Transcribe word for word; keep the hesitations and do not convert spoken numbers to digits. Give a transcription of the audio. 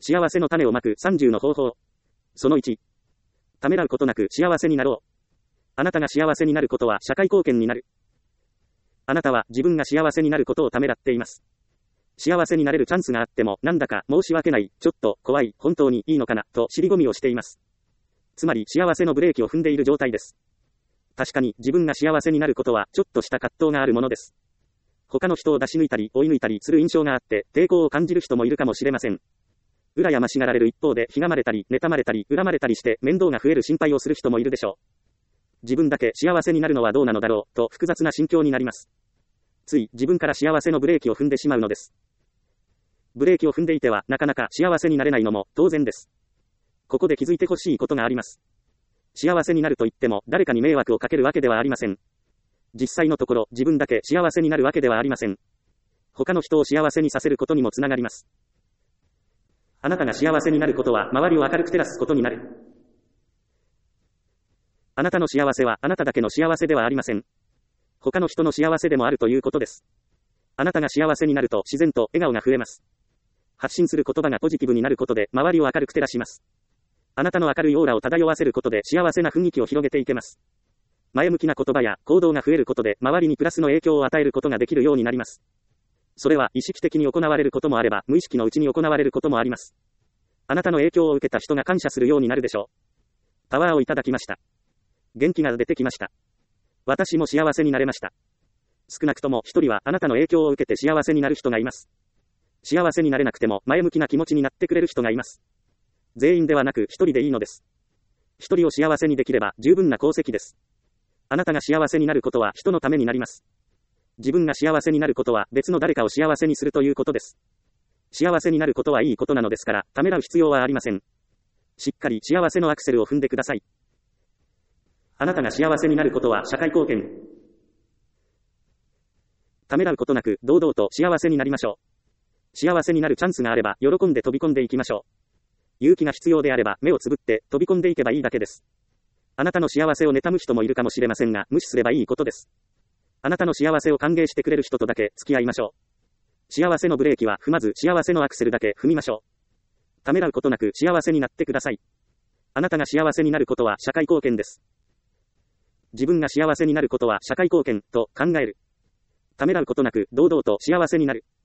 幸せの種をまくさんじゅうの方法。そのいち。ためらうことなく幸せになろう。あなたが幸せになることは社会貢献になる。あなたは自分が幸せになることをためらっています。幸せになれるチャンスがあっても、なんだか申し訳ない、ちょっと怖い、本当にいいのかな、と尻込みをしています。つまり幸せのブレーキを踏んでいる状態です。確かに自分が幸せになることはちょっとした葛藤があるものです。他の人を出し抜いたり追い抜いたりする印象があって抵抗を感じる人もいるかもしれません。羨ましがられる一方でひがまれたり妬まれたり恨まれたりして面倒が増える心配をする人もいるでしょう。自分だけ幸せになるのはどうなのだろうと複雑な心境になります。つい自分から幸せのブレーキを踏んでしまうのです。ブレーキを踏んでいてはなかなか幸せになれないのも当然です。ここで気づいてほしいことがあります。幸せになると言っても誰かに迷惑をかけるわけではありません。実際のところ自分だけ幸せになるわけではありません。他の人を幸せにさせることにもつながります。あなたが幸せになることは周りを明るく照らすことになる。あなたの幸せはあなただけの幸せではありません。他の人の幸せでもあるということです。あなたが幸せになると自然と笑顔が増えます。発信する言葉がポジティブになることで周りを明るく照らします。あなたの明るいオーラを漂わせることで幸せな雰囲気を広げていけます。前向きな言葉や行動が増えることで周りにプラスの影響を与えることができるようになります。それは意識的に行われることもあれば無意識のうちに行われることもあります。あなたの影響を受けた人が感謝するようになるでしょう。パワーをいただきました。元気が出てきました。私も幸せになれました。少なくとも一人はあなたの影響を受けて幸せになる人がいます。幸せになれなくても前向きな気持ちになってくれる人がいます。全員ではなく一人でいいのです。一人を幸せにできれば十分な功績です。あなたが幸せになることは人のためになります。自分が幸せになることは別の誰かを幸せにするということです。幸せになることはいいことなのですから、ためらう必要はありません。しっかり幸せのアクセルを踏んでください。あなたが幸せになることは社会貢献。ためらうことなく堂々と幸せになりましょう。幸せになるチャンスがあれば喜んで飛び込んでいきましょう。勇気が必要であれば目をつぶって飛び込んでいけばいいだけです。あなたの幸せを妬む人もいるかもしれませんが、無視すればいいことです。あなたの幸せを歓迎してくれる人とだけ付き合いましょう。幸せのブレーキは踏まず幸せのアクセルだけ踏みましょう。ためらうことなく幸せになってください。あなたが幸せになることは社会貢献です。自分が幸せになることは社会貢献と考える。ためらうことなく堂々と幸せになる。